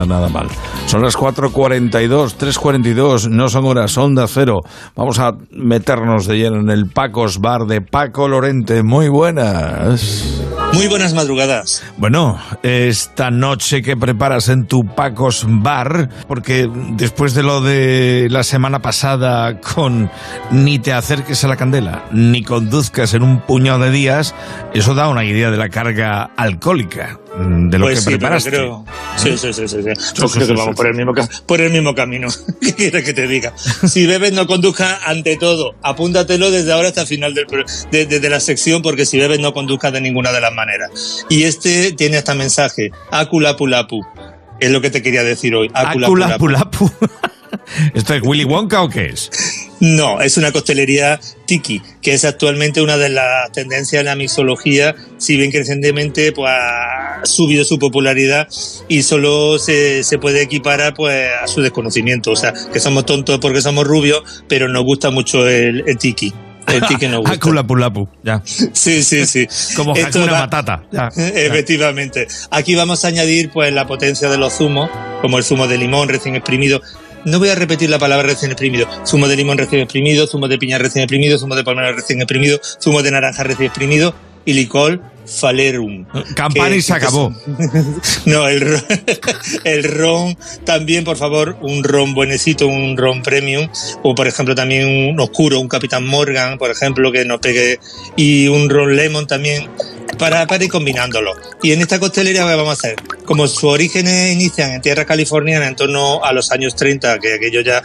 Nada mal. Son las 4:42, 3:42, no son horas, Onda Cero. Vamos a meternos de lleno en el Pacos Bar de Paco Lorente. Muy buenas. Muy buenas madrugadas. Bueno, esta noche que preparas en tu Pacos Bar, porque después de lo de la semana pasada con ni te acerques a la candela, ni conduzcas en un puñado de días, eso da una idea de la carga alcohólica de lo pues que preparaste. Creo. Sí. Yo creo que vamos por el mismo camino. ¿Qué quieres que te diga? Si bebes, no conduzcas ante todo. Apúntatelo desde ahora hasta el final de la sección, porque si bebes, no conduzcas de ninguna de las maneras. Y este tiene hasta mensaje. Aculapulapu. Es lo que te quería decir hoy. Aculapulapu. ¿Esto es Willy Wonka o qué es? No, es una costelería tiki, que es actualmente una de las tendencias en la mixología, si bien crecientemente pues ha subido su popularidad y solo se puede equiparar pues a su desconocimiento. O sea, que somos tontos porque somos rubios, pero nos gusta mucho el tiki. El tiki nos gusta. Aculapulapu, ya. Sí. Como Hakuna Matata. Ya. Efectivamente. Aquí vamos a añadir pues la potencia de los zumos, como el zumo de limón recién exprimido. No voy a repetir la palabra recién exprimido. Zumo de limón recién exprimido, zumo de piña recién exprimido, zumo de palmera recién exprimido, zumo de naranja recién exprimido y licor Falerum. Campani se acabó. No, el ron también, por favor, un ron buenecito, un ron premium, o por ejemplo también un oscuro, un Capitán Morgan, por ejemplo, que nos pegue, y un ron lemon también, para ir combinándolo. Y en esta costelería vamos a hacer, como sus orígenes inician en tierra californiana en torno a los años 30, que aquellos ya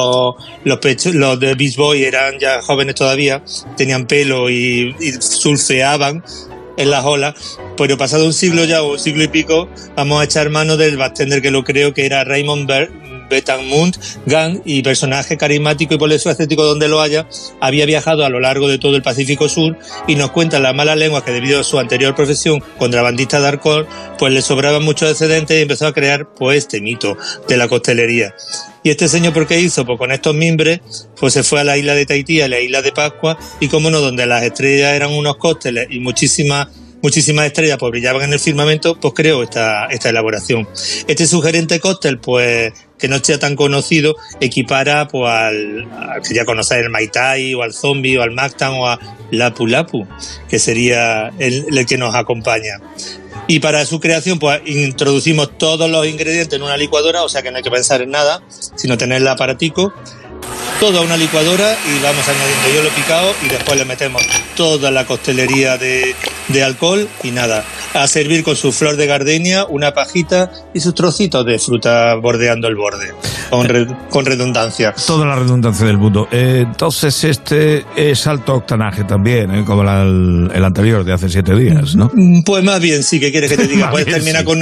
los de Beach Boy eran ya jóvenes todavía, tenían pelo y surfeaban en las olas, pero pasado un siglo ya o un siglo y pico, vamos a echar mano del bartender que lo creo, que era Raymond Betanmunt Gang, y personaje carismático y polifacético donde lo haya, había viajado a lo largo de todo el Pacífico Sur y nos cuenta las malas lenguas que debido a su anterior profesión contrabandista de alcohol, pues le sobraban muchos excedentes y empezó a crear pues este mito de la costelería. Y este señor, ¿por qué hizo? Pues con estos mimbres, pues se fue a la isla de Tahití, a la isla de Pascua, y como no, donde las estrellas eran unos cócteles y muchísimas estrellas pues brillaban en el firmamento, pues creó esta elaboración. Este sugerente cóctel, pues que no sea tan conocido, equipara pues al que ya conocéis, el Mai Tai, o al Zombie, o al Mactan, o a Lapu Lapu, que sería el que nos acompaña. Y para su creación, pues introducimos todos los ingredientes en una licuadora, o sea que no hay que pensar en nada, sino tener el aparatico, todo a una licuadora, y vamos añadiendo hielo picado, y después le metemos toda la costelería de alcohol, y nada, a servir con su flor de gardenia, una pajita y sus trocitos de fruta bordeando el borde, con redundancia. Toda la redundancia del mundo. Entonces este es alto octanaje también, como el anterior de hace 7 días, ¿no? Pues más bien, sí, ¿qué quieres que te diga? Puedes terminar con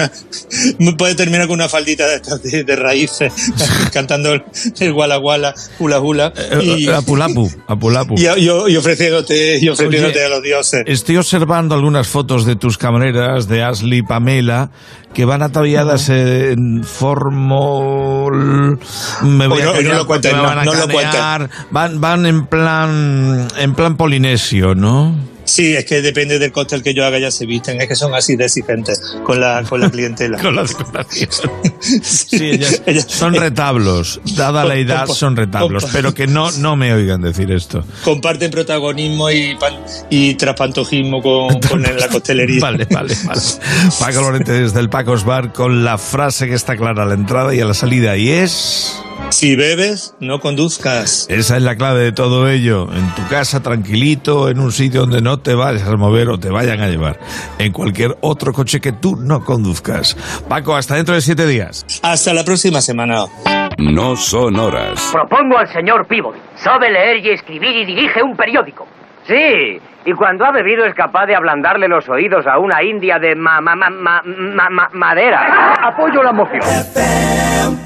una faldita de raíces, cantando el guala guala, hula hula, y apulapu. Y ofreciéndote a los dioses. Estoy observando algunas fotos de tus camareras, de Ashley y Pamela, que van ataviadas en formol. Me voy a callar, no lo cuentes, no lo cuentes. Van en plan polinesio, ¿no? Sí, es que depende del cóctel que yo haga, ya se visten. Es que son así de exigentes con la clientela. Con la decoración. Sí, ellas son retablos. Dada la edad, son retablos. Pero que no me oigan decir esto. Comparten protagonismo y traspantojismo con la costelería. Vale. Paco Lorente desde el Pacos Bar con la frase que está clara a la entrada y a la salida, y es... Si bebes, no conduzcas. Esa es la clave de todo ello. En tu casa, tranquilito, en un sitio donde no te vayas a mover o te vayan a llevar. En cualquier otro coche que tú no conduzcas. Paco, hasta dentro de 7 días. Hasta la próxima semana. No son horas. Propongo al señor Peabody. Sabe leer y escribir y dirige un periódico. Sí, y cuando ha bebido es capaz de ablandarle los oídos a una india de madera. Apoyo la moción.